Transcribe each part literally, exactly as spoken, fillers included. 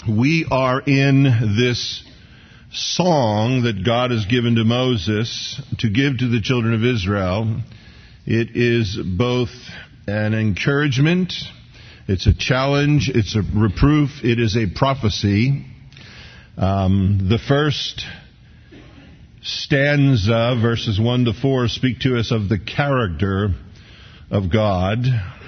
We are in this song that God has given to Moses to give to the children of Israel. It is both an encouragement, it's a challenge, it's a reproof, it is a prophecy. Um, the first stanza, verses one to four, speak to us of the character of God.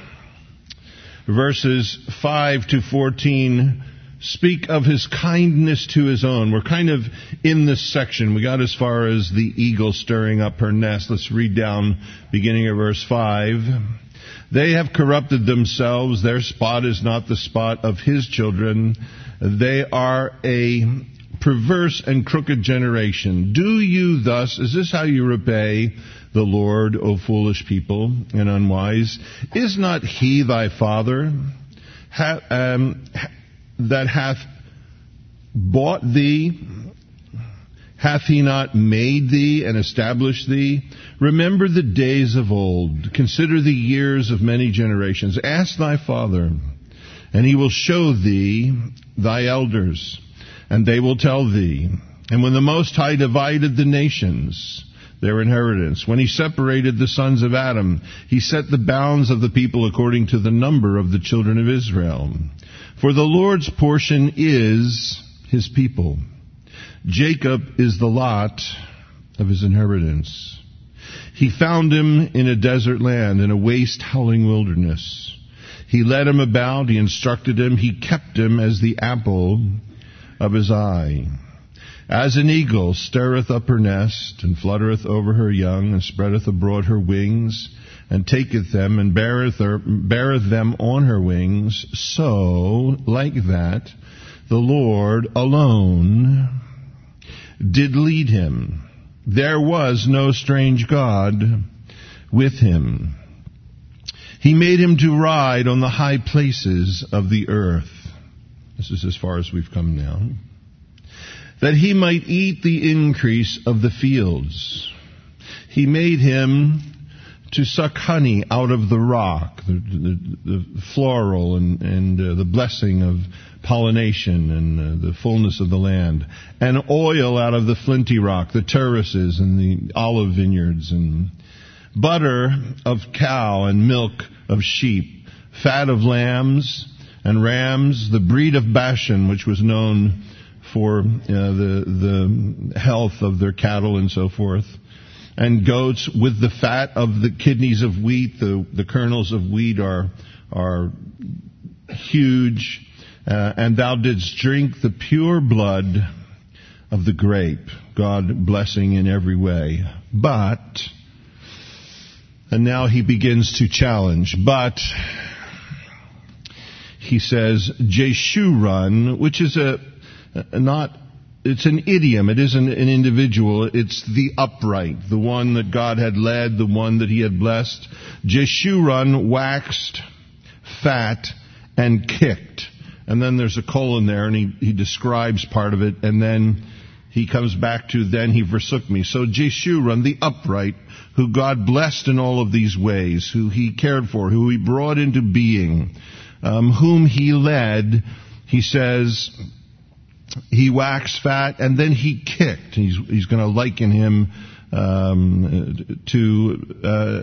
Verses five to fourteen speak of his kindness to his own. We're kind of in this section. We got as far as the eagle stirring up her nest. Let's read down beginning of verse five. They have corrupted themselves. Their spot is not the spot of his children. They are a perverse and crooked generation. Do you thus, is this how you repay the Lord, O foolish people and unwise? Is not he thy father ha, um, that hath bought thee? Hath he not made thee and established thee? Remember the days of old. Consider the years of many generations. Ask thy father, and he will show thee thy elders, and they will tell thee. And when the Most High divided the nations, their inheritance, when he separated the sons of Adam, he set the bounds of the people according to the number of the children of Israel. For the Lord's portion is his people. Jacob is the lot of his inheritance. He found him in a desert land, in a waste, howling wilderness. He led him about, he instructed him, he kept him as the apple of his eye. As an eagle stirreth up her nest, and fluttereth over her young, and spreadeth abroad her wings, and taketh them, and beareth, her, beareth them on her wings, so, like that, the Lord alone did lead him. There was no strange God with him. He made him to ride on the high places of the earth. This is as far as we've come now. That he might eat the increase of the fields. He made him to suck honey out of the rock, the, the, the floral and, and uh, the blessing of pollination and uh, the fullness of the land, and oil out of the flinty rock, the terraces and the olive vineyards, and butter of cow and milk of sheep, fat of lambs and rams, the breed of Bashan, which was known for uh, the the health of their cattle and so forth, and goats with the fat of the kidneys of wheat. The the kernels of wheat are are huge, uh, and thou didst drink the pure blood of the grape. God blessing in every way. But, and now he begins to challenge, but he says, Jeshurun, which is a not, it's an idiom. It isn't an individual. It's the upright, the one that God had led, the one that he had blessed. Jeshurun waxed fat and kicked. And then there's a colon there, and he, he describes part of it, and then he comes back to, then he forsook me. So Jeshurun, the upright, who God blessed in all of these ways, who he cared for, who he brought into being, um, whom he led, he says, he waxed fat, and then he kicked. He's, he's going to liken him um, to uh,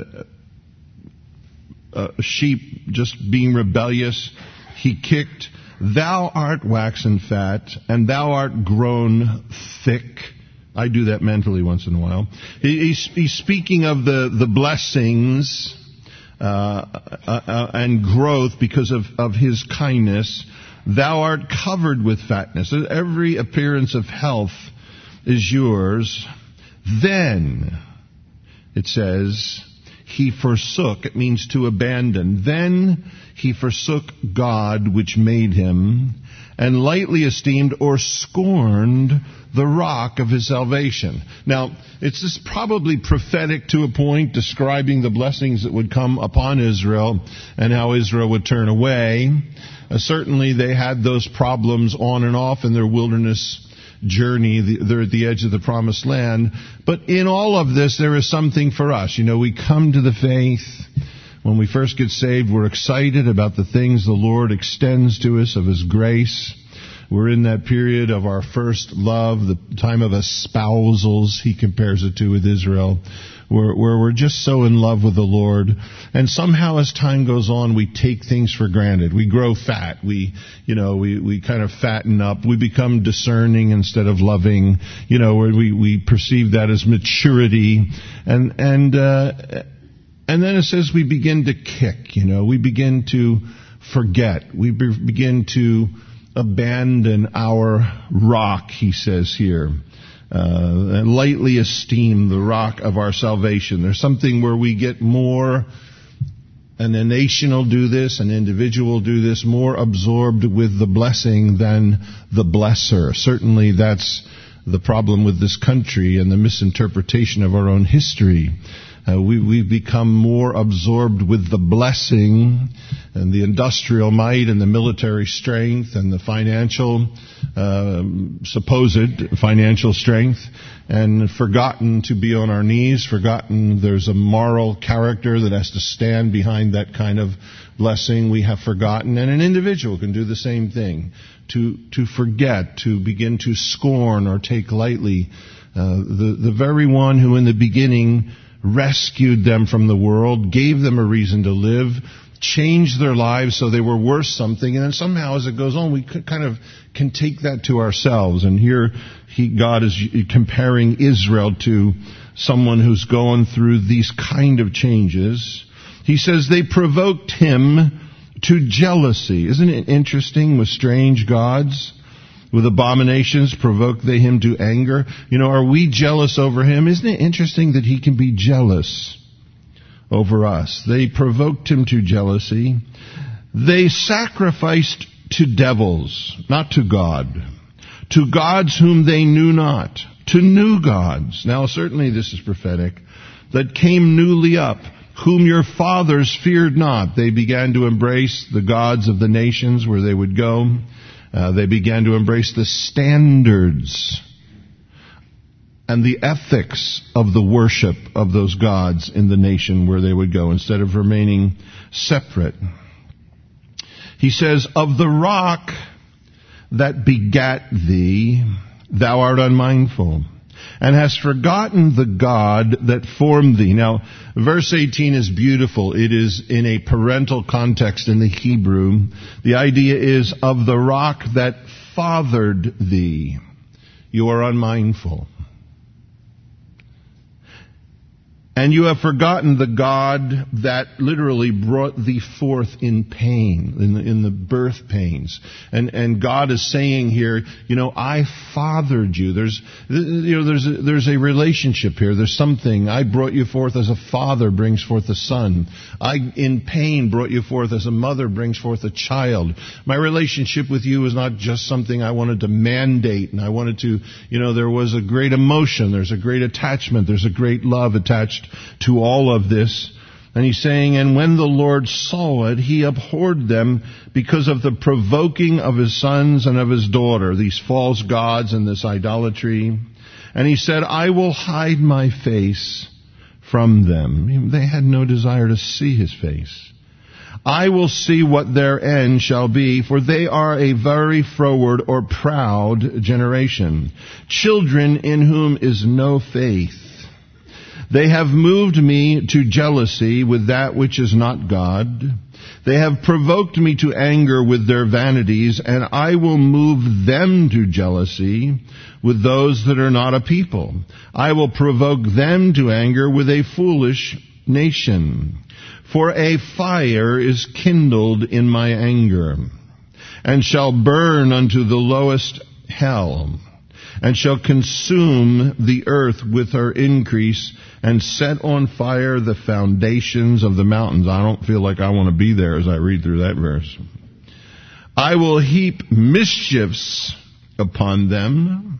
uh, sheep just being rebellious. He kicked. Thou art waxen fat, and thou art grown thick. I do that mentally once in a while. He, he's, he's speaking of the, the blessings uh, uh, uh, and growth because of, of his kindness. Thou art covered with fatness. Every appearance of health is yours. Then, it says, he forsook. It means to abandon. Then he forsook God which made him, and lightly esteemed or scorned the rock of his salvation. Now, it's this probably prophetic to a point, describing the blessings that would come upon Israel and how Israel would turn away. Uh, certainly they had those problems on and off in their wilderness journey. The, they're at the edge of the promised land. But in all of this, there is something for us. You know, we come to the faith. When we first get saved, we're excited about the things the Lord extends to us of his grace. We're in that period of our first love, the time of espousals, he compares it to with Israel, where, where we're just so in love with the Lord. And somehow as time goes on, we take things for granted. We grow fat. We, you know, we, we kind of fatten up. We become discerning instead of loving. You know, we, we perceive that as maturity. And, and, uh, and then it says we begin to kick, you know, we begin to forget. We be, begin to abandon our rock, he says here. Uh, and lightly esteem the rock of our salvation. There's something where we get more, and a nation will do this, an individual will do this, more absorbed with the blessing than the blesser. Certainly that's the problem with this country and the misinterpretation of our own history. Uh, we, we've become more absorbed with the blessing and the industrial might and the military strength and the financial, uh, supposed financial strength, and forgotten to be on our knees, forgotten there's a moral character that has to stand behind that kind of blessing. We have forgotten, and an individual can do the same thing, to, to forget, to begin to scorn or take lightly uh, the, the very one who in the beginning rescued them from the world, gave them a reason to live, changed their lives so they were worth something, and then somehow as it goes on, we kind of can take that to ourselves. And here he, God is comparing Israel to someone who's going through these kind of changes. He says they provoked him to jealousy. Isn't it interesting with strange gods? With abominations provoke they him to anger. You know, are we jealous over him? Isn't it interesting that he can be jealous over us? They provoked him to jealousy. They sacrificed to devils, not to God. To gods whom they knew not. To new gods. Now certainly this is prophetic. That came newly up, whom your fathers feared not. They began to embrace the gods of the nations where they would go. Uh, they began to embrace the standards and the ethics of the worship of those gods in the nation where they would go, instead of remaining separate. He says, of the rock that begat thee, thou art unmindful, and hast forgotten the God that formed thee. Now, verse eighteen is beautiful. It is in a parental context in the Hebrew. The idea is of the rock that fathered thee. You are unmindful. And you have forgotten the God that literally brought thee forth in pain, in the, in the birth pains. And, and God is saying here, you know, I fathered you. There's, you know, there's a, there's a relationship here. There's something. I brought you forth as a father brings forth a son. I, in pain, brought you forth as a mother brings forth a child. My relationship with you is not just something I wanted to mandate, and I wanted to, you know, there was a great emotion. There's a great attachment. There's a great love attached to all of this. And he's saying, and when the Lord saw it, he abhorred them because of the provoking of his sons and of his daughter, these false gods and this idolatry. And he said, I will hide my face from them. They had no desire to see his face. I will see what their end shall be, for they are a very froward or proud generation, children in whom is no faith. They have moved me to jealousy with that which is not God. They have provoked me to anger with their vanities, and I will move them to jealousy with those that are not a people. I will provoke them to anger with a foolish nation. For a fire is kindled in my anger, and shall burn unto the lowest hell, and shall consume the earth with her increase, and set on fire the foundations of the mountains. I don't feel like I want to be there as I read through that verse. I will heap mischiefs upon them.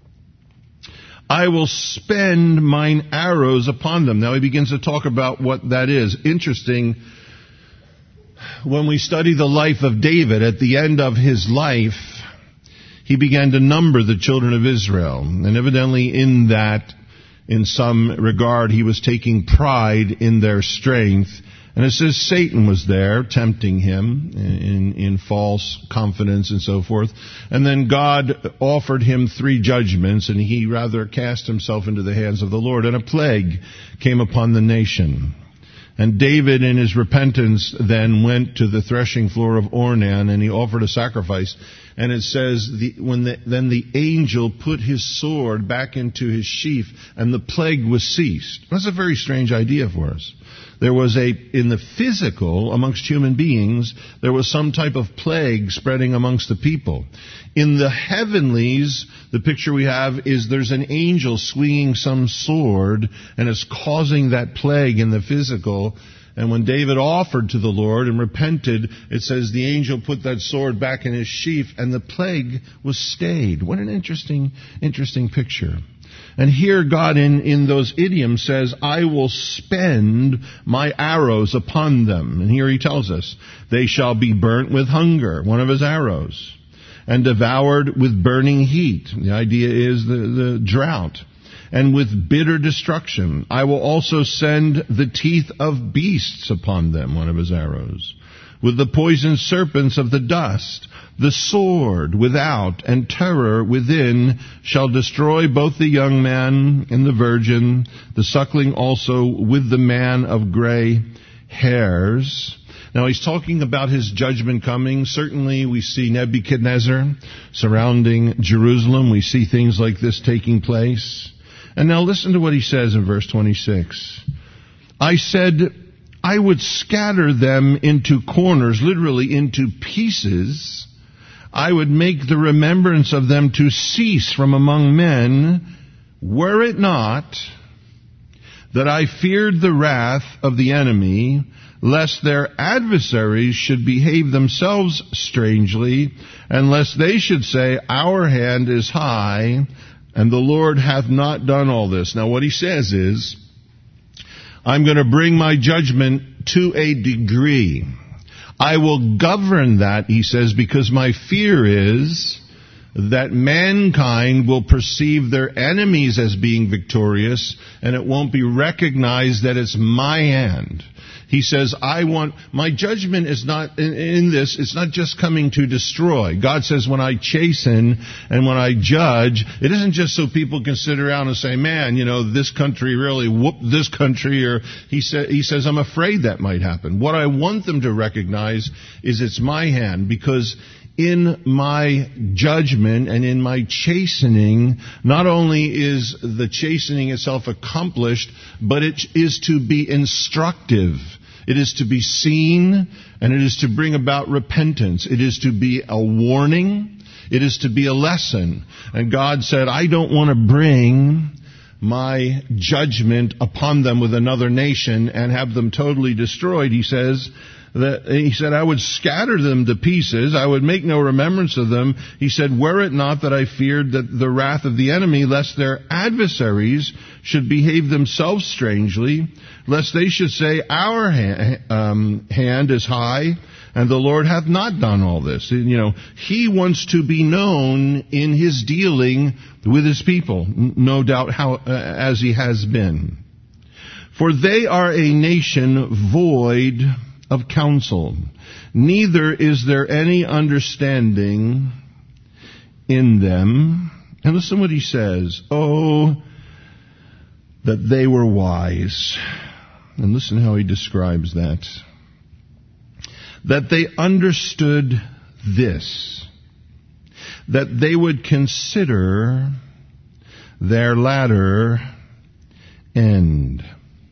I will spend mine arrows upon them. Now he begins to talk about what that is. Interesting, when we study the life of David, at the end of his life, he began to number the children of Israel. And evidently in that, in some regard, he was taking pride in their strength And it says Satan was there tempting him in, in false confidence and so forth. And then God offered him three judgments, and he rather cast himself into the hands of the Lord. And a plague came upon the nation. And David, in his repentance, then went to the threshing floor of Ornan, and he offered a sacrifice. And it says, the, when the, then the angel put his sword back into his sheath, and the plague was ceased. That's a very strange idea for us. There was a, in the physical, amongst human beings, there was some type of plague spreading amongst the people. In the heavenlies, the picture we have is there's an angel swinging some sword, and it's causing that plague in the physical. And when David offered to the Lord and repented, it says the angel put that sword back in his sheath, and the plague was stayed. What an interesting, interesting picture. And here God in, in those idioms says, I will spend my arrows upon them. And here he tells us, they shall be burnt with hunger, one of his arrows, and devoured with burning heat. The idea is the, the drought. And with bitter destruction. I will also send the teeth of beasts upon them, one of his arrows. With the poisoned serpents of the dust, the sword without and terror within shall destroy both the young man and the virgin, the suckling also with the man of gray hairs. Now he's talking about his judgment coming. Certainly we see Nebuchadnezzar surrounding Jerusalem. We see things like this taking place. And now listen to what he says in verse twenty-six. I said, I would scatter them into corners, literally into pieces. I would make the remembrance of them to cease from among men, were it not that I feared the wrath of the enemy, lest their adversaries should behave themselves strangely, and lest they should say, our hand is high, and the Lord hath not done all this. Now what he says is, I'm going to bring my judgment to a degree. I will govern that, he says, because my fear is that mankind will perceive their enemies as being victorious, and it won't be recognized that it's my hand. He says, I want, my judgment is not, in, in this, it's not just coming to destroy. God says when I chasten and when I judge, it isn't just so people can sit around and say, man, you know, this country really whooped this country, or he, sa- he says, I'm afraid that might happen. What I want them to recognize is it's my hand, because in my judgment and in my chastening, not only is the chastening itself accomplished, but it is to be instructive. It is to be seen, and it is to bring about repentance. It is to be a warning. It is to be a lesson. And God said, I don't want to bring my judgment upon them with another nation and have them totally destroyed. He says, that he said, I would scatter them to pieces. I would make no remembrance of them. He said, were it not that I feared that the wrath of the enemy, lest their adversaries should behave themselves strangely, lest they should say, our hand, um, hand is high, and the Lord hath not done all this. You know, he wants to be known in his dealing with his people, no doubt how, uh, as he has been. For they are a nation void of counsel, neither is there any understanding in them. And listen what he says. Oh, that they were wise. And listen how he describes that. That they understood this, that they would consider their latter end.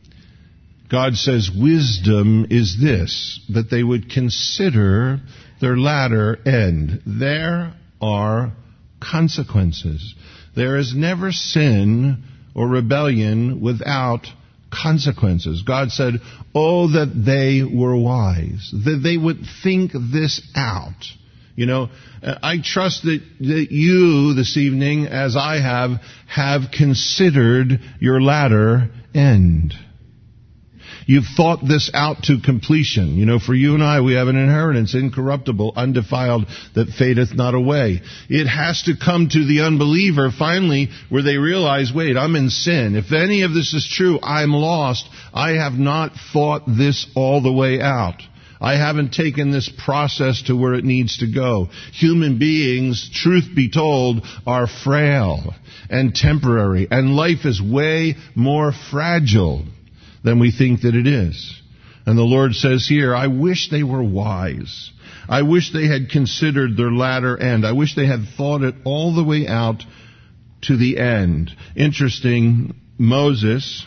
God says wisdom is this, that they would consider their latter end. There are consequences. There is never sin or rebellion without consequences. God said, oh, that they were wise, that they would think this out. You know, I trust that, that you this evening, as I have, have considered your latter end. You've thought this out to completion. You know, for you and I, we have an inheritance, incorruptible, undefiled, that fadeth not away. It has to come to the unbeliever finally where they realize, wait, I'm in sin. If any of this is true, I'm lost. I have not thought this all the way out. I haven't taken this process to where it needs to go. Human beings, truth be told, are frail and temporary, and life is way more fragile than we think that it is. And the Lord says here, I wish they were wise. I wish they had considered their latter end. I wish they had thought it all the way out to the end. Interesting, Moses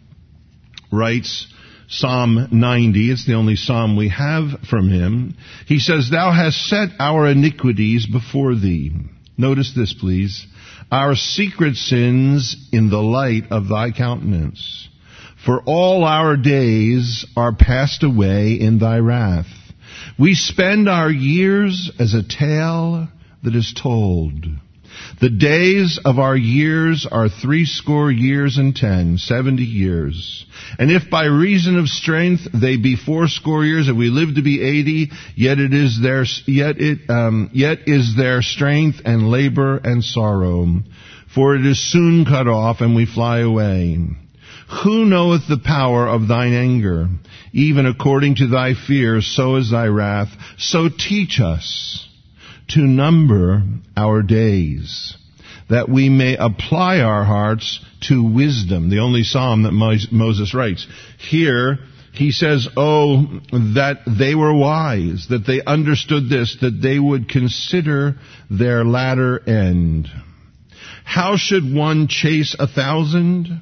writes Psalm ninety, it's the only psalm we have from him. He says, Thou hast set our iniquities before thee. Notice this, please. Our secret sins in the light of thy countenance. For all our days are passed away in thy wrath. We spend our years as a tale that is told. The days of our years are threescore years and ten, seventy years. And if by reason of strength they be fourscore years, and we live to be eighty, yet it is their yet it um, yet is their strength and labor and sorrow, for it is soon cut off, and we fly away. Who knoweth the power of thine anger? Even according to thy fear, so is thy wrath. So teach us to number our days, that we may apply our hearts to wisdom. The only psalm that Moses writes. Here, he says, oh, that they were wise, that they understood this, that they would consider their latter end. How should one chase a thousand,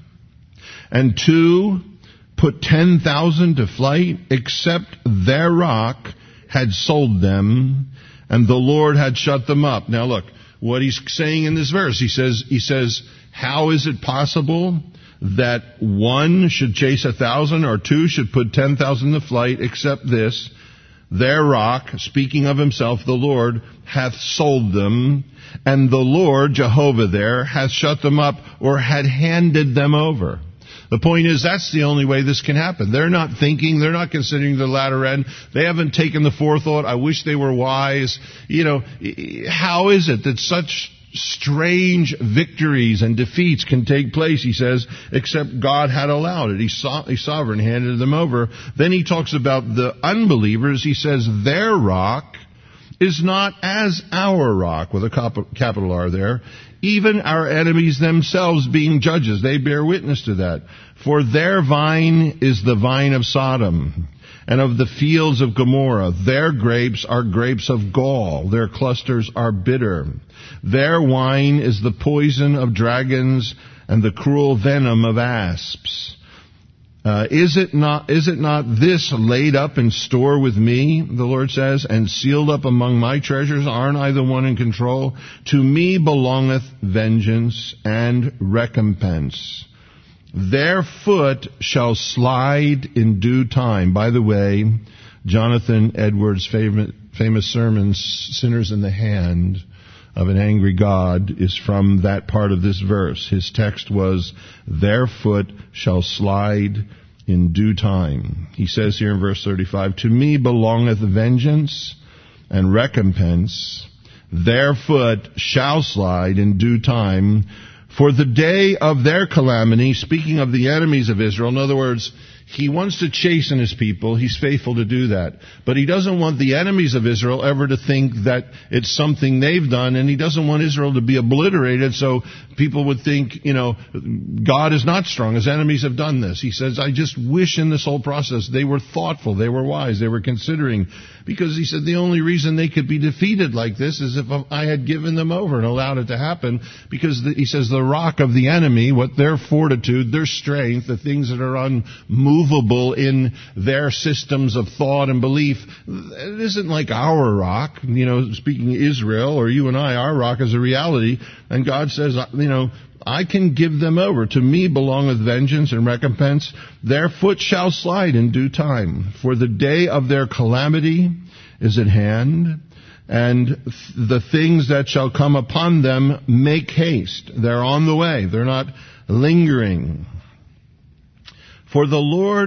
and two put ten thousand to flight, except their rock had sold them, and the Lord had shut them up. Now look, what he's saying in this verse, he says, he says, how is it possible that one should chase a thousand or two should put ten thousand to flight, except this, their rock, speaking of himself, the Lord, hath sold them, and the Lord, Jehovah there, hath shut them up, or had handed them over. The point is, that's the only way this can happen. They're not thinking, they're not considering the latter end. They haven't taken the forethought. I wish they were wise. You know, how is it that such strange victories and defeats can take place, he says, except God had allowed it. He's, so- he's sovereign, handed them over. Then he talks about the unbelievers. He says, their rock is not as our rock, with a cap- capital R there. Even our enemies themselves being judges, they bear witness to that. For their vine is the vine of Sodom, and of the fields of Gomorrah. Their grapes are grapes of gall. Their clusters are bitter. Their wine is the poison of dragons and the cruel venom of asps. Uh, is it not, is it not this laid up in store with me, the Lord says, and sealed up among my treasures? Aren't I the one in control? To me belongeth vengeance and recompense. Their foot shall slide in due time. By the way, Jonathan Edwards' famous, famous sermon, Sinners in the Hand of an Angry God, is from that part of this verse. His text was, their foot shall slide in due time. He says here in verse thirty-five, to me belongeth vengeance and recompense. Their foot shall slide in due time. For the day of their calamity, speaking of the enemies of Israel, in other words, he wants to chasten his people. He's faithful to do that. But he doesn't want the enemies of Israel ever to think that it's something they've done, and he doesn't want Israel to be obliterated so people would think, you know, God is not strong. His enemies have done this. He says, I just wish in this whole process they were thoughtful, they were wise, they were considering. Because he said the only reason they could be defeated like this is if I had given them over and allowed it to happen. Because the, he says the rock of the enemy, what their fortitude, their strength, the things that are unmovable in their systems of thought and belief, it isn't like our rock. You know, speaking Israel or you and I, our rock is a reality. And God says, you know, I can give them over. To me belongeth vengeance and recompense. Their foot shall slide in due time. For the day of their calamity is at hand, and the things that shall come upon them make haste. They're on the way. They're not lingering. For the Lord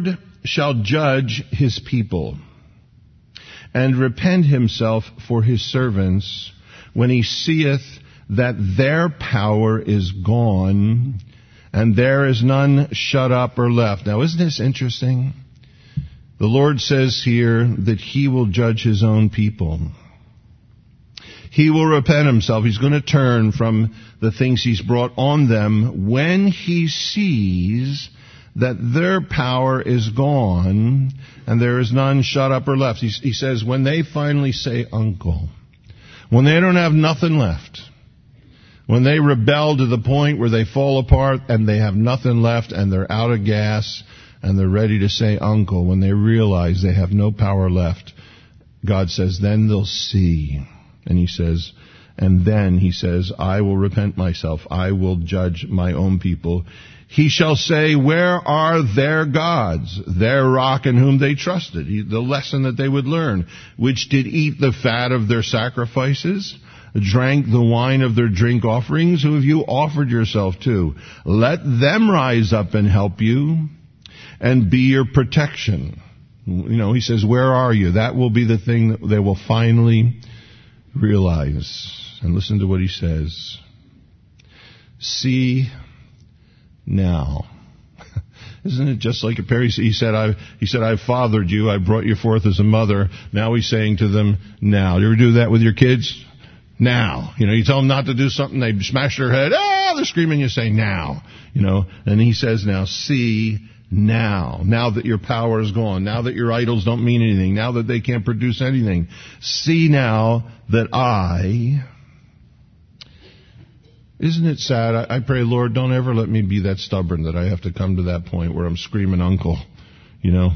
shall judge his people and repent himself for his servants when he seeth that their power is gone and there is none shut up or left. Now, isn't this interesting? The Lord says here that he will judge his own people. He will repent himself. He's going to turn from the things he's brought on them when he sees that their power is gone and there is none shut up or left. He, he says when they finally say, uncle, when they don't have nothing left, when they rebel to the point where they fall apart and they have nothing left and they're out of gas and they're ready to say uncle, when they realize they have no power left, God says, then they'll see. And he says, and then he says, I will repent myself. I will judge my own people. He shall say, where are their gods, their rock in whom they trusted? He, the lesson that they would learn, which did eat the fat of their sacrifices, drank the wine of their drink offerings. Who have you offered yourself to? Let them rise up and help you and be your protection. You know, he says, where are you? That will be the thing that they will finally realize. And listen to what he says. See now. Isn't it just like a parent? He said, I, he said, I fathered you. I brought you forth as a mother. Now he's saying to them, now. You ever do that with your kids? Now. You know, you tell them not to do something, they smash their head. Ah, they're screaming. You say, now. You know, and he says, now, see now. Now that your power is gone. Now that your idols don't mean anything. Now that they can't produce anything. See now that I... Isn't it sad? I, I pray, Lord, don't ever let me be that stubborn that I have to come to that point where I'm screaming uncle, you know.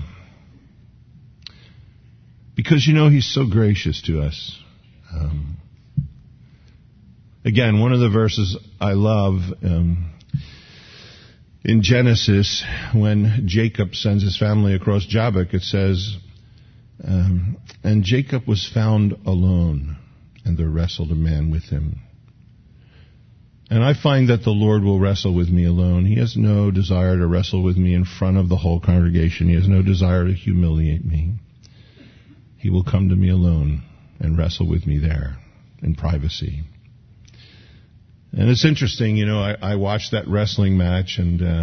Because, you know, he's so gracious to us. Um, again, one of the verses I love um, in Genesis, when Jacob sends his family across Jabbok, it says, um, and Jacob was found alone, and there wrestled a man with him. And I find that the Lord will wrestle with me alone. He has no desire to wrestle with me in front of the whole congregation. He has no desire to humiliate me. He will come to me alone and wrestle with me there in privacy. And it's interesting, you know, I, I watched that wrestling match, and uh,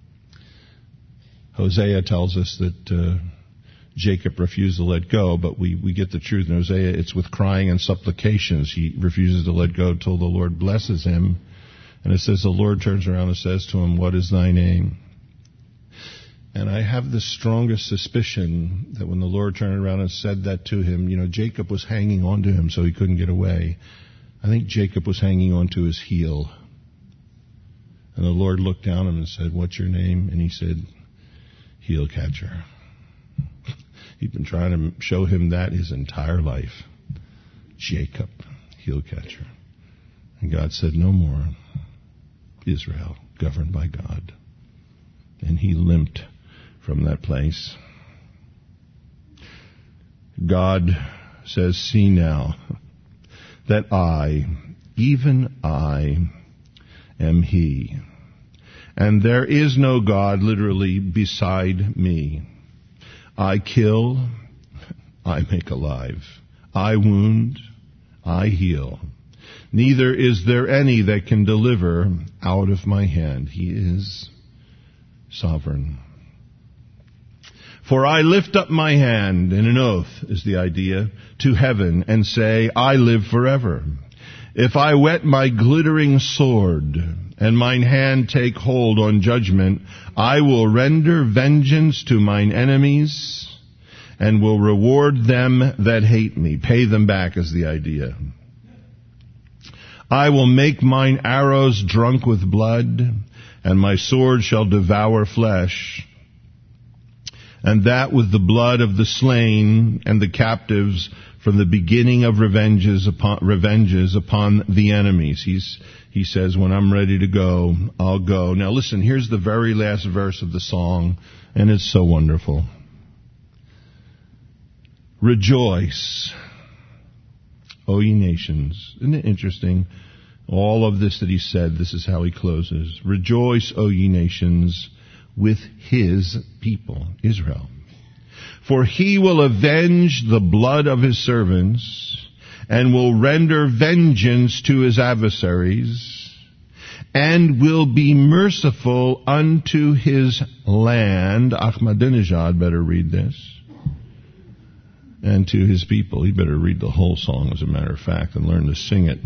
Hosea tells us that uh, Jacob refused to let go, but we, we get the truth in Hosea. It's with crying and supplications. He refuses to let go until the Lord blesses him. And it says the Lord turns around and says to him, what is thy name? And I have the strongest suspicion that when the Lord turned around and said that to him, you know, Jacob was hanging on to him so he couldn't get away. I think Jacob was hanging on to his heel. And the Lord looked down at him and said, what's your name? And he said, heel catcher. He'd been trying to show him that his entire life. Jacob, heel catcher. And God said, no more. Israel, governed by God. And he limped from that place. God says, see now that I, even I, am he. And there is no God, literally, beside me. I kill, I make alive. I wound, I heal. Neither is there any that can deliver out of my hand. He is sovereign. For I lift up my hand, in an oath is the idea, to heaven, and say, I live forever. If I whet my glittering sword, and mine hand take hold on judgment, I will render vengeance to mine enemies, and will reward them that hate me. Pay them back is the idea. I will make mine arrows drunk with blood, and my sword shall devour flesh, and that with the blood of the slain and the captives from the beginning of revenges upon, revenges upon the enemies. He's, he says, when I'm ready to go, I'll go. Now listen, here's the very last verse of the song, and it's so wonderful. Rejoice, O ye nations. Isn't it interesting? All of this that he said, this is how he closes. Rejoice, O ye nations. with his people, Israel. For he will avenge the blood of his servants, and will render vengeance to his adversaries, and will be merciful unto his land. Ahmadinejad better read this. And to his people. He better read the whole song, as a matter of fact, and learn to sing it.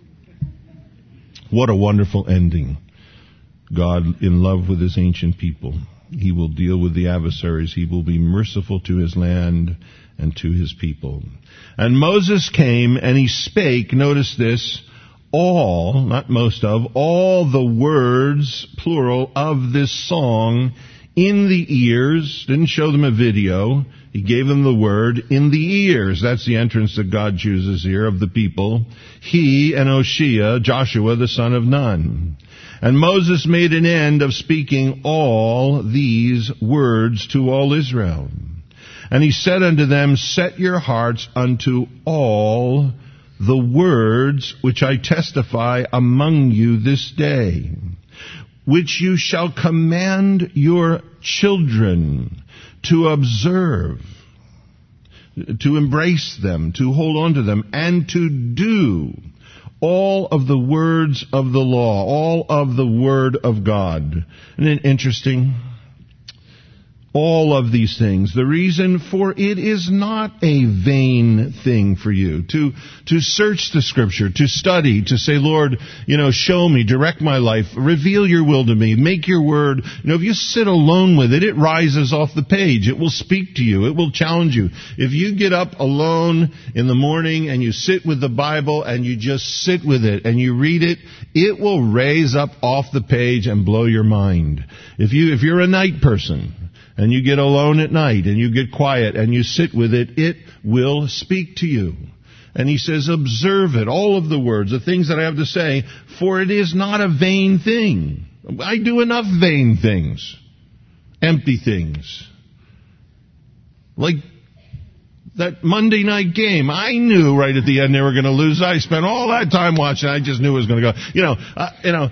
What a wonderful ending. God in love with his ancient people. He will deal with the adversaries. He will be merciful to his land and to his people. And Moses came and he spake, notice this, all, not most of, all the words, plural, of this song in the ears. Didn't show them a video. He gave them the word in the ears. That's the entrance that God chooses here of the people. He and Hoshea, Joshua the son of Nun. And Moses made an end of speaking all these words to all Israel. And he said unto them, set your hearts unto all the words which I testify among you this day, which you shall command your children to observe, to embrace them, to hold on to them, and to do all of the words of the law, all of the word of God. Isn't it interesting? All of these things. The reason for it is not a vain thing for you to to search the Scripture, to study, to say, Lord, you know, show me, direct my life, reveal your will to me, make your word. You know, if you sit alone with it, it rises off the page. It will speak to you. It will challenge you. If you get up alone in the morning and you sit with the Bible and you just sit with it and you read it, it will raise up off the page and blow your mind. If you if you're a night person, and you get alone at night, and you get quiet, and you sit with it, it will speak to you. And he says, observe it, all of the words, the things that I have to say, for it is not a vain thing. I do enough vain things, empty things. Like that Monday night game, I knew right at the end they were going to lose. I spent all that time watching, I just knew it was going to go. You know, uh, you know,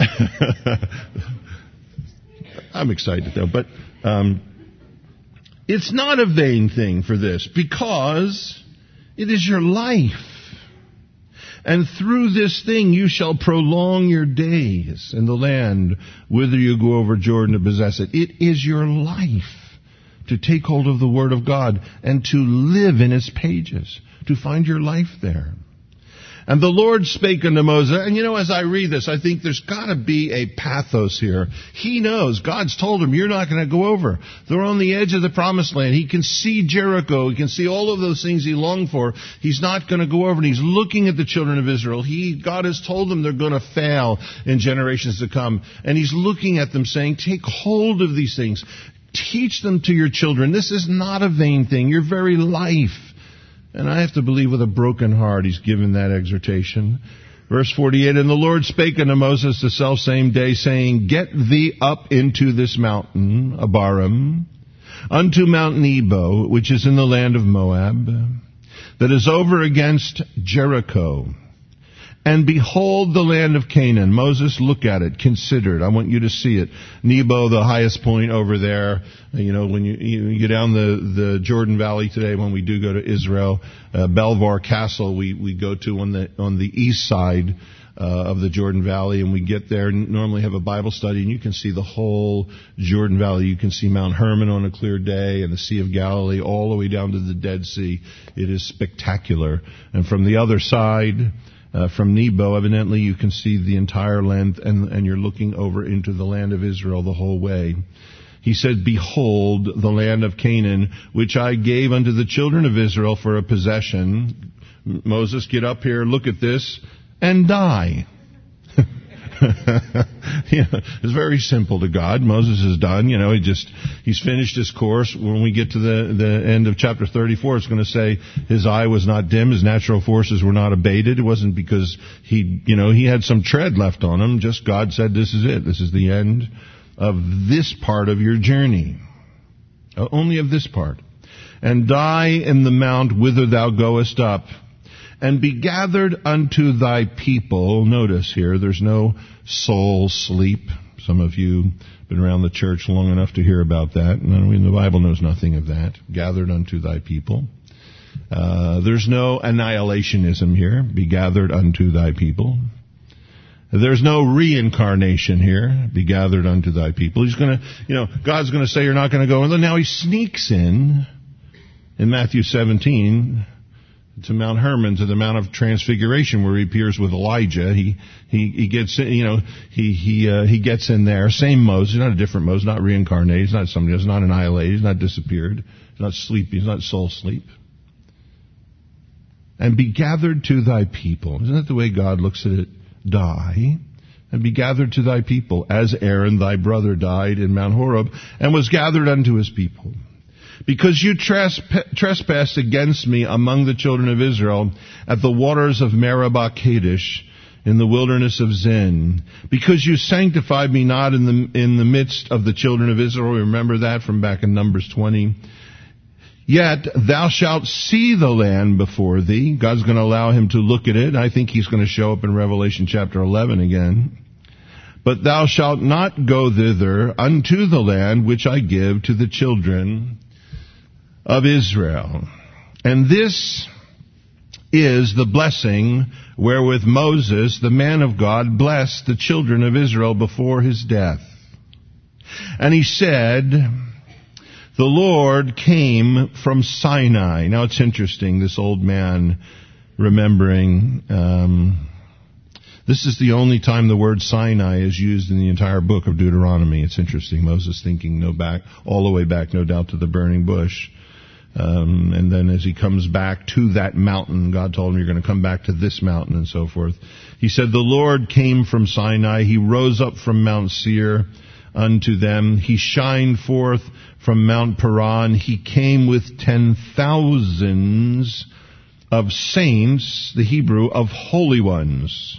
I'm excited though, but Um, it's not a vain thing for this, because it is your life. And through this thing you shall prolong your days in the land whither you go over Jordan to possess it. It is your life to take hold of the Word of God and to live in its pages, to find your life there. And the Lord spake unto Moses, and you know, as I read this, I think there's got to be a pathos here. He knows, God's told him, you're not going to go over. They're on the edge of the promised land. He can see Jericho. He can see all of those things he longed for. He's not going to go over, and he's looking at the children of Israel. He, God has told them they're going to fail in generations to come. And he's looking at them saying, take hold of these things. Teach them to your children. This is not a vain thing. Your very life. And I have to believe with a broken heart he's given that exhortation. Verse forty-eight, and the Lord spake unto Moses the selfsame day, saying, get thee up into this mountain, Abarim, unto Mount Nebo, which is in the land of Moab, that is over against Jericho. And behold the land of Canaan. Moses, look at it, consider it. I want you to see it. Nebo, the highest point over there. You know, when you, you get down the, the Jordan Valley today, when we do go to Israel, uh, Belvar Castle, we, we go to on the, on the east side, uh, of the Jordan Valley, and we get there and normally have a Bible study, and you can see the whole Jordan Valley. You can see Mount Hermon on a clear day and the Sea of Galilee all the way down to the Dead Sea. It is spectacular. And from the other side, Uh, from Nebo, evidently you can see the entire length, and, and you're looking over into the land of Israel the whole way. He said, behold, the land of Canaan, which I gave unto the children of Israel for a possession. Moses, get up here, look at this, and die. You know, it's very simple to God. Moses is done. You know, he just, he's finished his course. When we get to the, the end of chapter thirty-four, it's going to say his eye was not dim, his natural forces were not abated. It wasn't because he, you know, he had some tread left on him. Just God said, this is it. This is the end of this part of your journey. Uh, only of this part. And die in the mount whither thou goest up, and be gathered unto thy people. Notice here, there's no soul sleep. Some of you have been around the church long enough to hear about that. And I mean, the Bible knows nothing of that. Gathered unto thy people. Uh, there's no annihilationism here. Be gathered unto thy people. There's no reincarnation here. Be gathered unto thy people. He's going to, you know, God's going to say you're not going to go. And now he sneaks in, in Matthew seventeen, to Mount Hermon, to the Mount of Transfiguration, where he appears with Elijah. He he he gets, you know, he he uh, he gets in there. Same Moses, not a different Moses, not reincarnated. He's not somebody. He's not annihilated. He's not disappeared. He's not sleepy. He's not soul sleep. And be gathered to thy people. Isn't that the way God looks at it? Die, and be gathered to thy people, as Aaron thy brother died in Mount Horeb, and was gathered unto his people. Because you tresp- trespassed against me among the children of Israel at the waters of Meribah Kadesh in the wilderness of Zin. Because you sanctified me not in the in the midst of the children of Israel. Remember that from back in Numbers twenty. Yet thou shalt see the land before thee. God's going to allow him to look at it. I think he's going to show up in Revelation chapter eleven again. But thou shalt not go thither unto the land which I give to the children of Israel. And this is the blessing wherewith Moses, the man of God, blessed the children of Israel before his death. And he said, the Lord came from Sinai. Now it's interesting, this old man remembering, um, this is the only time the word Sinai is used in the entire book of Deuteronomy. It's interesting. Moses thinking no back, all the way back, no doubt, to the burning bush. Um, and then as he comes back to that mountain, God told him, you're going to come back to this mountain and so forth. He said, the Lord came from Sinai. He rose up from Mount Seir unto them. He shined forth from Mount Paran. He came with ten thousands of saints, the Hebrew, of holy ones.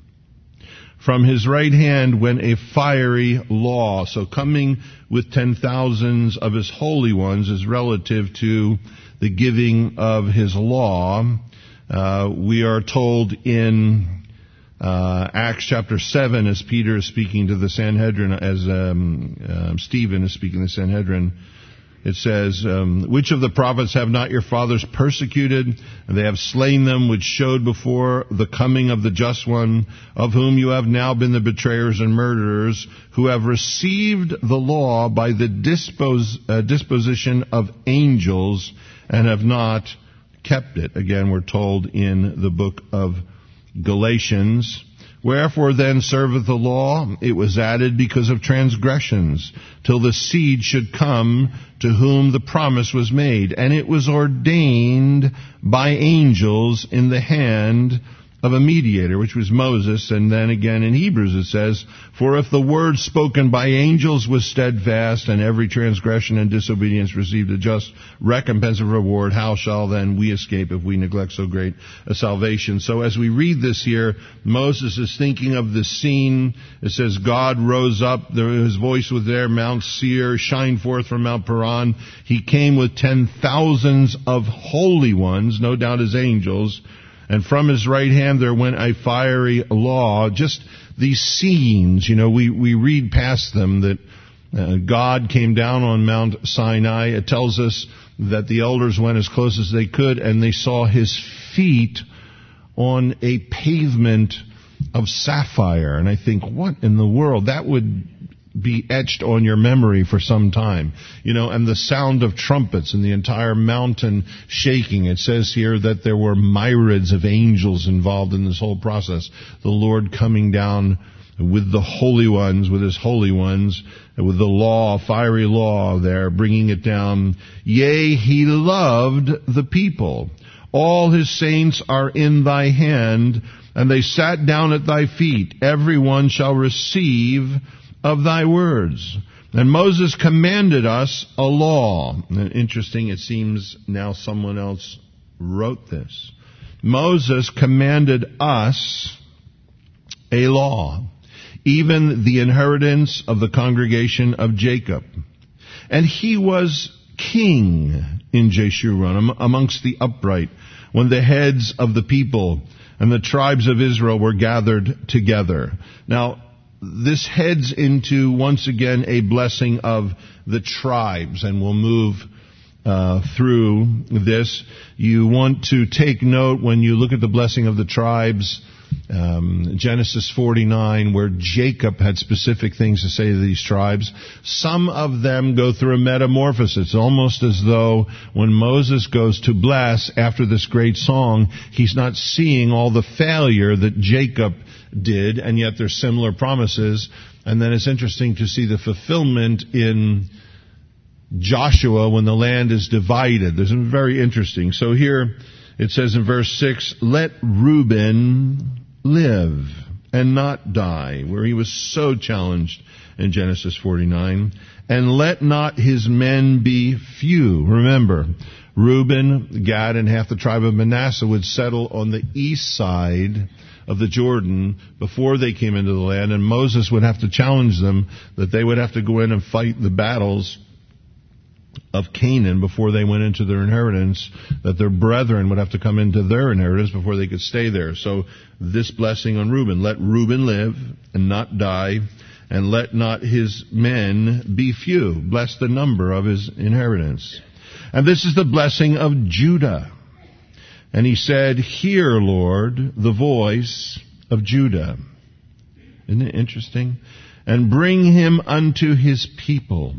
From his right hand went a fiery law. So coming with ten thousands of his holy ones is relative to the giving of his law. Uh, we are told in Uh, Acts chapter seven, as Peter is speaking to the Sanhedrin, as um, uh, Stephen is speaking to the Sanhedrin, it says, um, which of the prophets have not your fathers persecuted? And they have slain them, which showed before the coming of the just one, of whom you have now been the betrayers and murderers, who have received the law by the dispose, uh, disposition of angels, and have not kept it. Again, we're told in the book of Galatians, wherefore then serveth the law? It was added because of transgressions, till the seed should come to whom the promise was made. And it was ordained by angels in the hand of a mediator, which was Moses. And then again in Hebrews it says, for if the word spoken by angels was steadfast, and every transgression and disobedience received a just recompense of reward, how shall then we escape if we neglect so great a salvation? So as we read this here, Moses is thinking of the scene. It says God rose up, his voice was there, Mount Seir shined forth from Mount Paran. He came with ten thousands of holy ones, no doubt as angels. And from his right hand there went a fiery law. Just these scenes, you know, we, we read past them that uh, God came down on Mount Sinai. It tells us that the elders went as close as they could, and they saw his feet on a pavement of sapphire. And I think, what in the world? That would be etched on your memory for some time. You know, and the sound of trumpets and the entire mountain shaking. It says here that there were myriads of angels involved in this whole process. The Lord coming down with the holy ones, with his holy ones, with the law, fiery law there, bringing it down. Yea, he loved the people. All his saints are in thy hand, and they sat down at thy feet. Every one shall receive of thy words. And Moses commanded us a law. And interesting, it seems now someone else wrote this. Moses commanded us a law, even the inheritance of the congregation of Jacob. And he was king in Jeshurun amongst the upright, when the heads of the people and the tribes of Israel were gathered together. Now, this heads into, once again, a blessing of the tribes, and we'll move uh, through this. You want to take note when you look at the blessing of the tribes, um, Genesis forty-nine, where Jacob had specific things to say to these tribes. Some of them go through a metamorphosis. It's almost as though when Moses goes to bless after this great song, he's not seeing all the failure that Jacob did, and yet there's similar promises. And then it's interesting to see the fulfillment in Joshua when the land is divided. This is very interesting. So here it says in verse six, let Reuben live and not die, where he was so challenged in Genesis forty-nine. And let not his men be few. Remember, Reuben, Gad, and half the tribe of Manasseh would settle on the east side of the Jordan before they came into the land, and Moses would have to challenge them that they would have to go in and fight the battles of Canaan before they went into their inheritance, that their brethren would have to come into their inheritance before they could stay there. So this blessing on Reuben, let Reuben live and not die, and let not his men be few. Bless the number of his inheritance. And this is the blessing of Judah. And he said, hear, Lord, the voice of Judah. Isn't it interesting? And bring him unto his people.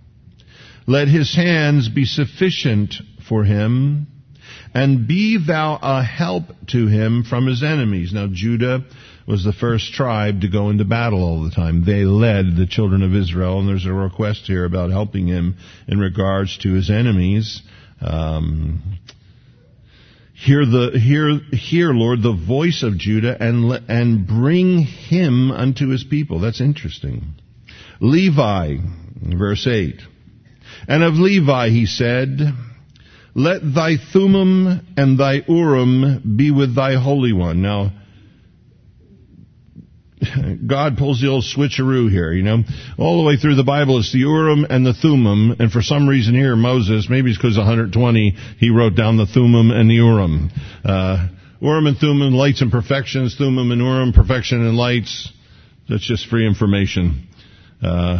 Let his hands be sufficient for him, and be thou a help to him from his enemies. Now, Judah was the first tribe to go into battle all the time. They led the children of Israel, and there's a request here about helping him in regards to his enemies. Um, hear the hear, hear, Lord, the voice of Judah, and and bring him unto his people. That's interesting. Levi, verse eight. And of Levi he said, let thy Thummim and thy Urim be with thy Holy One. Now, God pulls the old switcheroo here, you know. All the way through the Bible, it's the Urim and the Thummim, and for some reason here, Moses, maybe it's because one hundred twenty, he wrote down the Thummim and the Urim. Uh, Urim and Thummim, lights and perfections. Thummim and Urim, perfection and lights. That's just free information. Uh...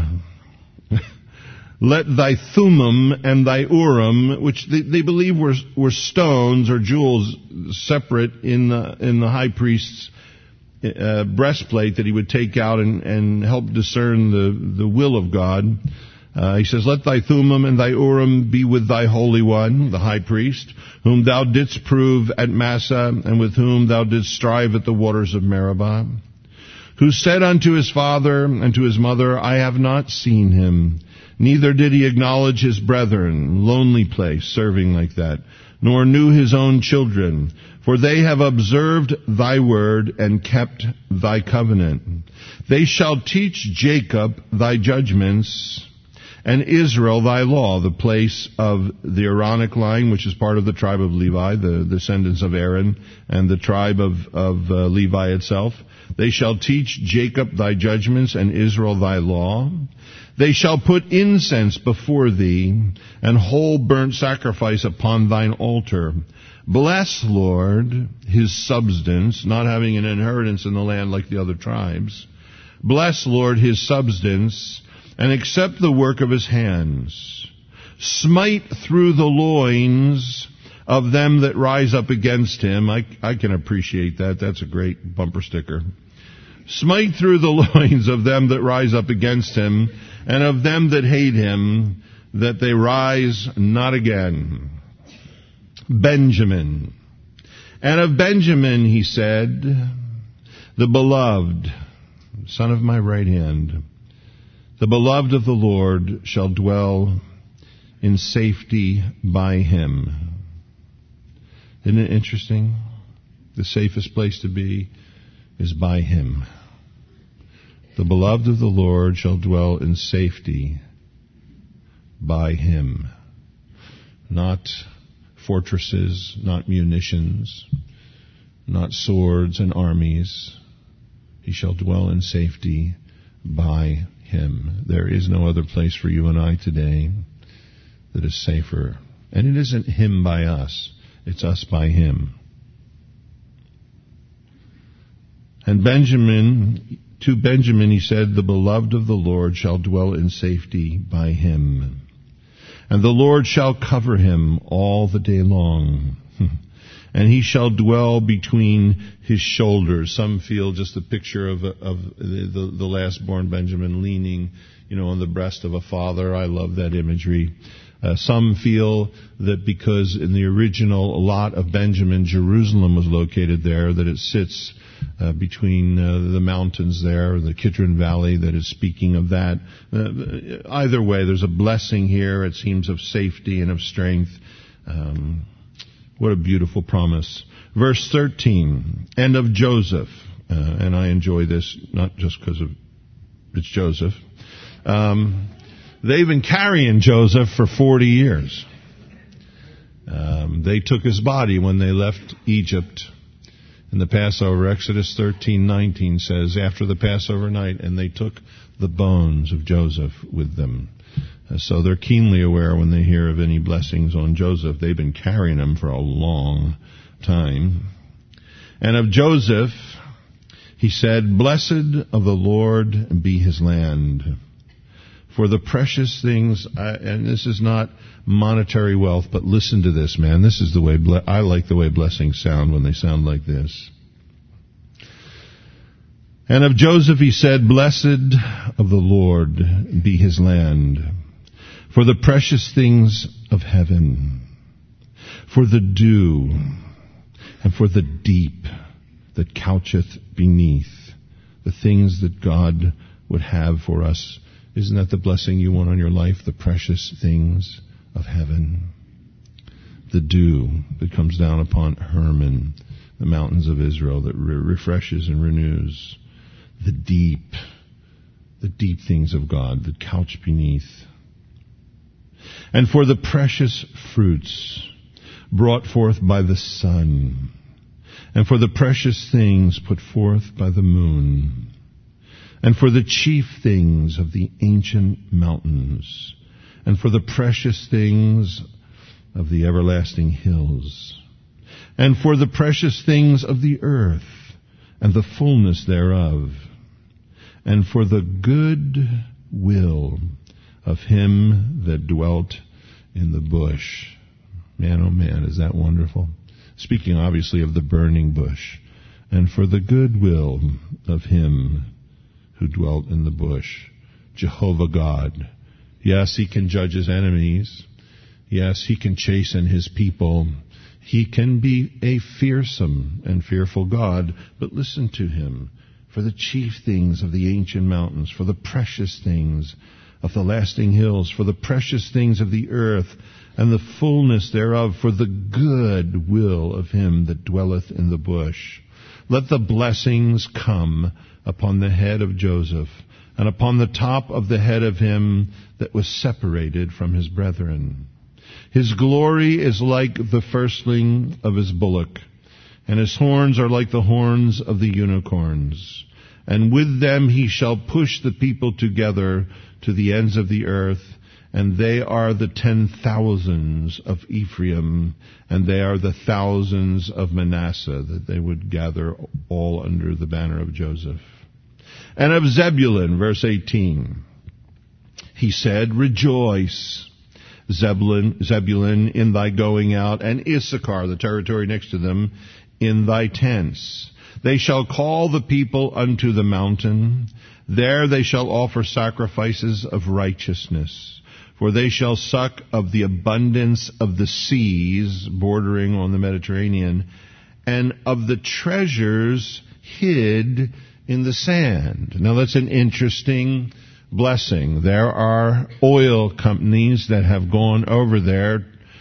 Let thy Thummim and thy Urim, which they, they believe were were stones or jewels separate in the in the high priest's uh, breastplate that he would take out and, and help discern the, the will of God. Uh, he says, let thy Thummim and thy Urim be with thy Holy One, the high priest, whom thou didst prove at Massah, and with whom thou didst strive at the waters of Meribah, who said unto his father and to his mother, I have not seen him. Neither did he acknowledge his brethren, lonely place, serving like that, nor knew his own children. For they have observed thy word and kept thy covenant. They shall teach Jacob thy judgments, and Israel thy law, the place of the Aaronic line, which is part of the tribe of Levi, the descendants of Aaron, and the tribe of, of uh, Levi itself. They shall teach Jacob thy judgments, and Israel thy law. They shall put incense before thee, and whole burnt sacrifice upon thine altar. Bless, Lord, his substance, not having an inheritance in the land like the other tribes. Bless, Lord, his substance, and accept the work of his hands. Smite through the loins of them that rise up against him. I, I can appreciate that. That's a great bumper sticker. Smite through the loins of them that rise up against him, and of them that hate him, that they rise not again. Benjamin. And of Benjamin he said, the beloved, son of my right hand, the beloved of the Lord shall dwell in safety by him. Isn't it interesting? The safest place to be is by him. The beloved of the Lord shall dwell in safety by him. Not fortresses, not munitions, not swords and armies. He shall dwell in safety by him. There is no other place for you and I today that is safer. And it isn't him by us. It's us by him. And Benjamin, to Benjamin he said, the beloved of the Lord shall dwell in safety by him. And the Lord shall cover him all the day long. And he shall dwell between his shoulders. Some feel just a picture of, of the, the, the last-born Benjamin leaning, you know, on the breast of a father. I love that imagery. Uh, some feel that because in the original lot of Benjamin, Jerusalem was located there, that it sits uh, between uh, the mountains there, the Kidron Valley, that is speaking of that. Uh, either way, there's a blessing here. It seems of safety and of strength. Um, what a beautiful promise. Verse thirteen, and of Joseph, uh, and I enjoy this not just because of it's Joseph. Um, they've been carrying Joseph for forty years. Um, they took his body when they left Egypt. In the Passover, Exodus thirteen nineteen says, after the Passover night, and they took the bones of Joseph with them. Uh, so they're keenly aware when they hear of any blessings on Joseph. They've been carrying him for a long time. And of Joseph, he said, blessed of the Lord be his land. For the precious things, I, and this is not monetary wealth, but listen to this, man. This is the way, ble- I like the way blessings sound when they sound like this. And of Joseph he said, blessed of the Lord be his land. For the precious things of heaven, for the dew, and for the deep that coucheth beneath, the things that God would have for us. Isn't that the blessing you want on your life? The precious things of heaven. The dew that comes down upon Hermon, the mountains of Israel, that re- refreshes and renews. The deep, the deep things of God that couch beneath. And for the precious fruits brought forth by the sun, and for the precious things put forth by the moon, and for the chief things of the ancient mountains, and for the precious things of the everlasting hills, and for the precious things of the earth, and the fullness thereof, and for the good will of him that dwelt in the bush. Man, oh man, is that wonderful? Speaking obviously of the burning bush. And for the good will of him who dwelt in the bush. Jehovah God. Yes, he can judge his enemies. Yes, he can chasten his people. He can be a fearsome and fearful God. But listen to him. For the chief things of the ancient mountains, for the precious things of the lasting hills, for the precious things of the earth, and the fullness thereof, for the good will of him that dwelleth in the bush. Let the blessings come upon the head of Joseph, and upon the top of the head of him that was separated from his brethren. His glory is like the firstling of his bullock, and his horns are like the horns of the unicorns. And with them he shall push the people together to the ends of the earth, and they are the ten thousands of Ephraim, and they are the thousands of Manasseh, that they would gather all under the banner of Joseph. And of Zebulun, verse eighteen, he said, rejoice, Zebulun, Zebulun, in thy going out, and Issachar, the territory next to them, in thy tents. They shall call the people unto the mountain. There they shall offer sacrifices of righteousness. For they shall suck of the abundance of the seas bordering on the Mediterranean, and of the treasures hid in the sand. Now that's an interesting blessing. There are oil companies that have gone over there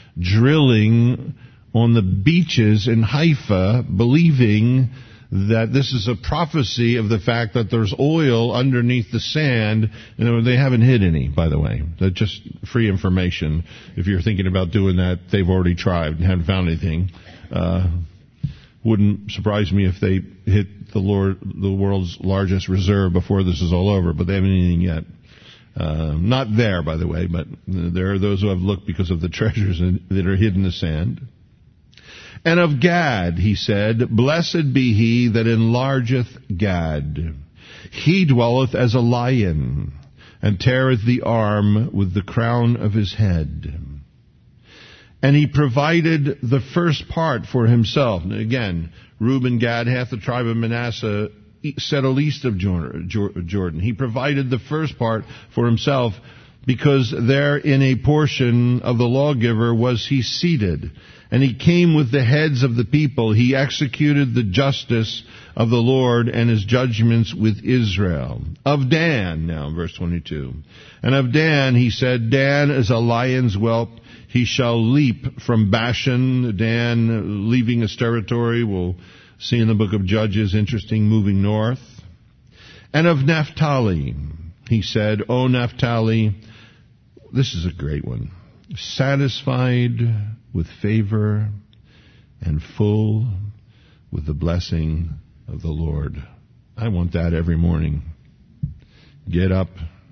drilling on the beaches in Haifa, believing that this is a prophecy of the fact that there's oil underneath the sand. You know, they haven't hid any, by the way. That's just free information. If you're thinking about doing that, they've already tried and haven't found anything. Uh, wouldn't surprise me if they hit the Lord, the world's largest reserve before this is all over, but they haven't anything yet. Uh, not there, by the way, but there are those who have looked because of the treasures that are hidden in the sand. And of Gad he said, Blessed be he that enlargeth Gad. He dwelleth as a lion, and teareth the arm with the crown of his head. And he provided the first part for himself. And again, Reuben, Gad, half the tribe of Manasseh settled east of Jordan. He provided the first part for himself because there in a portion of the lawgiver was he seated. And he came with the heads of the people. He executed the justice of the Lord and his judgments with Israel. Of Dan, now, verse twenty-two. And of Dan, he said, Dan is a lion's whelp. He shall leap from Bashan. Dan, leaving his territory, we'll see in the book of Judges, interesting, moving north. And of Naphtali, he said, O Naphtali, this is a great one, satisfied with favor and full with the blessing of the Lord. I want that every morning. Get up,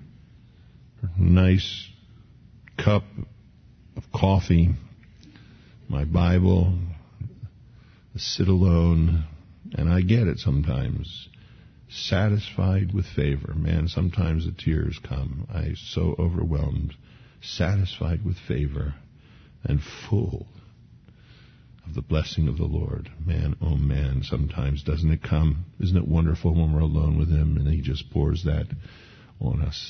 nice cup of coffee, my Bible, sit alone, and I get it sometimes. Satisfied with favor. Man, sometimes the tears come. I'm so overwhelmed. Satisfied with favor and full of the blessing of the Lord. Man, oh man, sometimes doesn't it come? Isn't it wonderful when we're alone with him and he just pours that on us?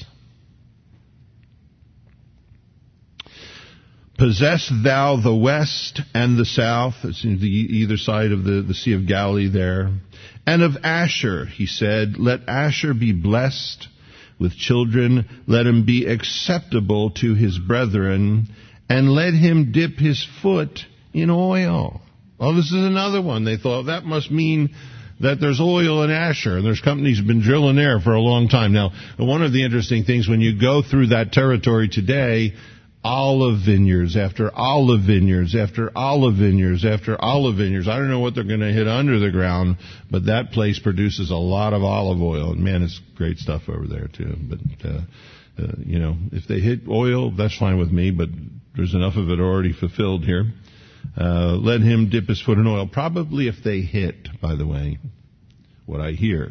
Possess thou the west and the south, it's the either side of the, the Sea of Galilee there. And of Asher, he said, let Asher be blessed with children, let him be acceptable to his brethren, and let him dip his foot in oil. Oh, this is another one. They thought that must mean that there's oil in Asher, and there's companies have been drilling there for a long time. Now, one of the interesting things when you go through that territory today, olive vineyards after olive vineyards after olive vineyards after olive vineyards. I don't know what they're going to hit under the ground, but that place produces a lot of olive oil. And man, it's great stuff over there too. But, uh, uh, you know, if they hit oil, that's fine with me, but there's enough of it already fulfilled here. Uh, let him dip his foot in oil. Probably if they hit, by the way, what I hear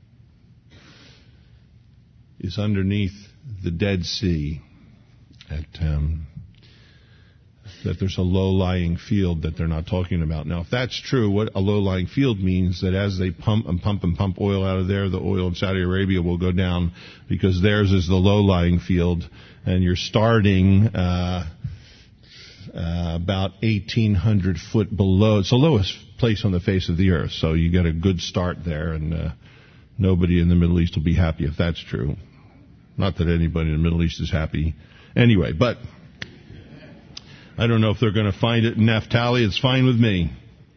is underneath the Dead Sea. At, um, that there's a low-lying field that they're not talking about. Now, if that's true, what a low-lying field means that as they pump and pump and pump oil out of there, the oil in Saudi Arabia will go down because theirs is the low-lying field, and you're starting uh, uh, about eighteen hundred foot below. It's the lowest place on the face of the earth, so you get a good start there, and uh, nobody in the Middle East will be happy if that's true. Not that anybody in the Middle East is happy. Anyway, but I don't know if they're going to find it in Naphtali. It's fine with me.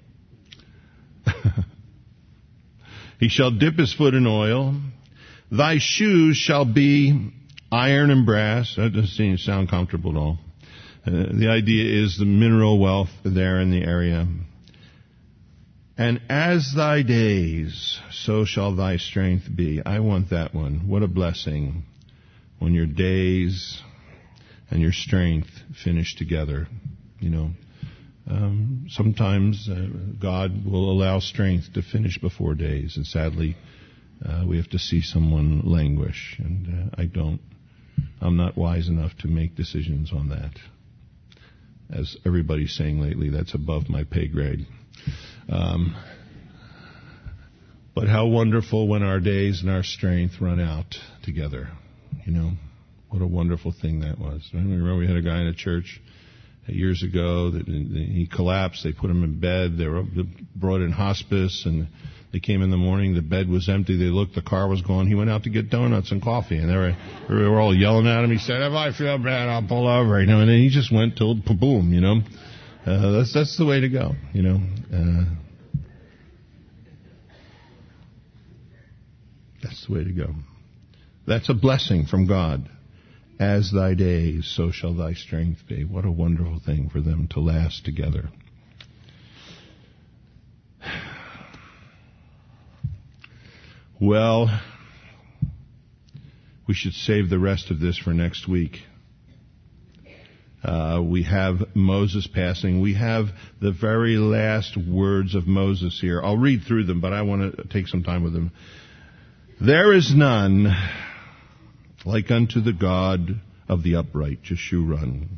He shall dip his foot in oil. Thy shoes shall be iron and brass. That doesn't seem sound comfortable at all. Uh, the idea is the mineral wealth there in the area. And as thy days, so shall thy strength be. I want that one. What a blessing when your days and your strength finish together. You know, um, sometimes uh, God will allow strength to finish before days, and sadly, uh, we have to see someone languish, and uh, I don't. I'm not wise enough to make decisions on that. As everybody's saying lately, that's above my pay grade. Um, but how wonderful when our days and our strength run out together, you know. What a wonderful thing that was. I remember we had a guy in a church years ago that he collapsed. They put him in bed. They were brought in hospice, and they came in the morning. The bed was empty. They looked. The car was gone. He went out to get donuts and coffee, and they were, they were all yelling at him. He said, "If I feel bad, I'll pull over." You know, and then he just went till boom. You know, uh, that's that's the way to go. You know. Uh, that's the way to go. That's a blessing from God. As thy days, so shall thy strength be. What a wonderful thing for them to last together. Well, we should save the rest of this for next week. Uh, we have Moses passing. We have the very last words of Moses here. I'll read through them, but I want to take some time with them. There is none like unto the God of the upright, Jeshurun,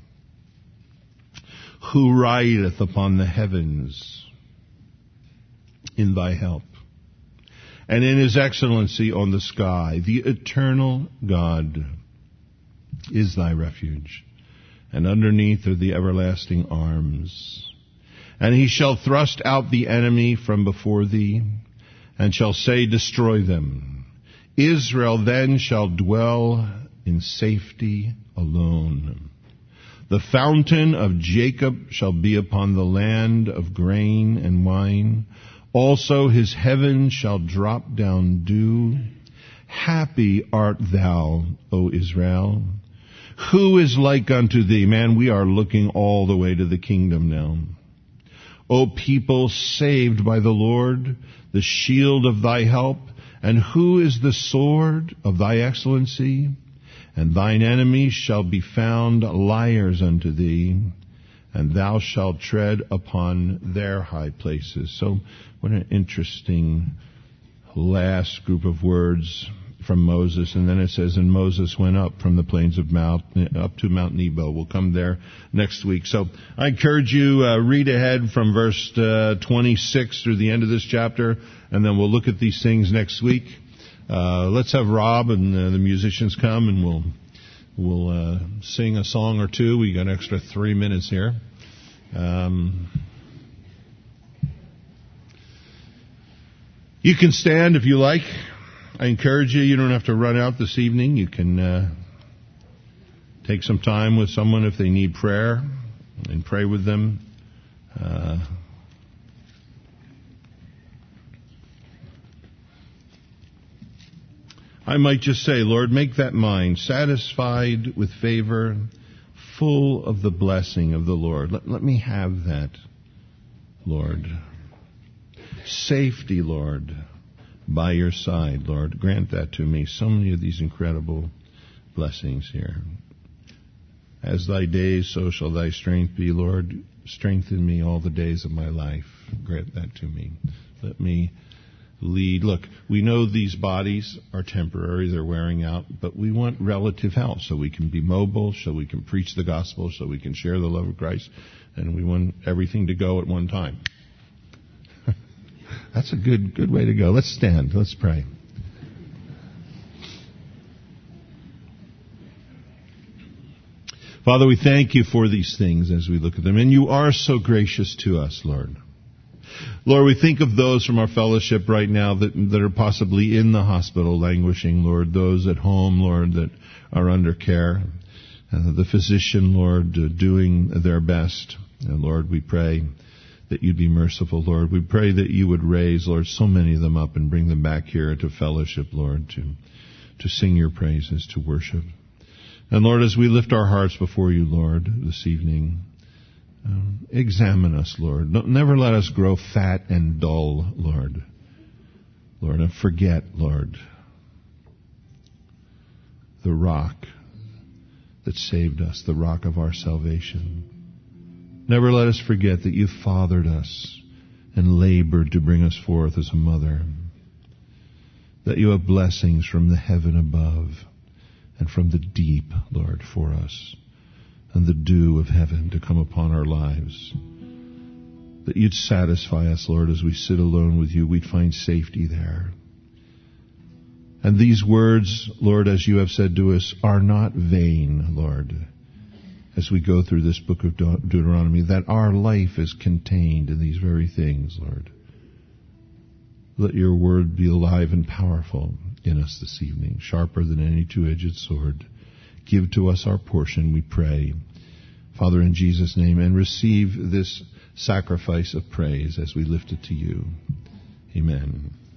who rideth upon the heavens in thy help, and in his excellency on the sky. The eternal God is thy refuge, and underneath are the everlasting arms. And he shall thrust out the enemy from before thee, and shall say, destroy them. Israel then shall dwell in safety alone. The fountain of Jacob shall be upon the land of grain and wine. Also his heaven shall drop down dew. Happy art thou, O Israel. Who is like unto thee? Man, we are looking all the way to the kingdom now. O people saved by the Lord, the shield of thy help. And who is the sword of thy excellency? And thine enemies shall be found liars unto thee, and thou shalt tread upon their high places. So what an interesting last group of words from Moses. And then it says, and Moses went up from the plains of Mount, up to Mount Nebo. We'll come there next week. So I encourage you, uh, read ahead from verse uh, twenty-six through the end of this chapter, and then we'll look at these things next week. Uh, let's have Rob and uh, the musicians come, and we'll we'll uh, sing a song or two. We got an extra three minutes here. Um, you can stand if you like. I encourage you. You don't have to run out this evening. You can uh, take some time with someone if they need prayer, and pray with them. Uh, I might just say, Lord, make that mind satisfied with favor, full of the blessing of the Lord. Let, let me have that, Lord. Safety, Lord, by your side, Lord. Grant that to me. So many of these incredible blessings here. As thy days, so shall thy strength be, Lord. Strengthen me all the days of my life. Grant that to me. Let me lead. Look, we know these bodies are temporary, they're wearing out, but we want relative health so we can be mobile, so we can preach the gospel, so we can share the love of Christ, and we want everything to go at one time. That's a good good way to go. Let's stand. Let's pray. Father, we thank you for these things as we look at them, and you are so gracious to us, Lord. Lord, we think of those from our fellowship right now that that are possibly in the hospital languishing, Lord, those at home, Lord, that are under care, uh, the physician, Lord, uh, doing their best. And Lord, we pray that you'd be merciful, Lord. We pray that you would raise, Lord, so many of them up and bring them back here to fellowship, Lord, to, to sing your praises, to worship. And Lord, as we lift our hearts before you, Lord, this evening, Um, examine us, Lord. Don't, never let us grow fat and dull, Lord. Lord, and forget, Lord, the rock that saved us, the rock of our salvation. Never let us forget that you fathered us and labored to bring us forth as a mother. That you have blessings from the heaven above and from the deep, Lord, for us. And the dew of heaven to come upon our lives. That you'd satisfy us, Lord, as we sit alone with you. We'd find safety there. And these words, Lord, as you have said to us, are not vain, Lord, as we go through this book of De- Deuteronomy, that our life is contained in these very things, Lord. Let your word be alive and powerful in us this evening, sharper than any two-edged sword. Give to us our portion, we pray, Father, in Jesus' name, and receive this sacrifice of praise as we lift it to you. Amen.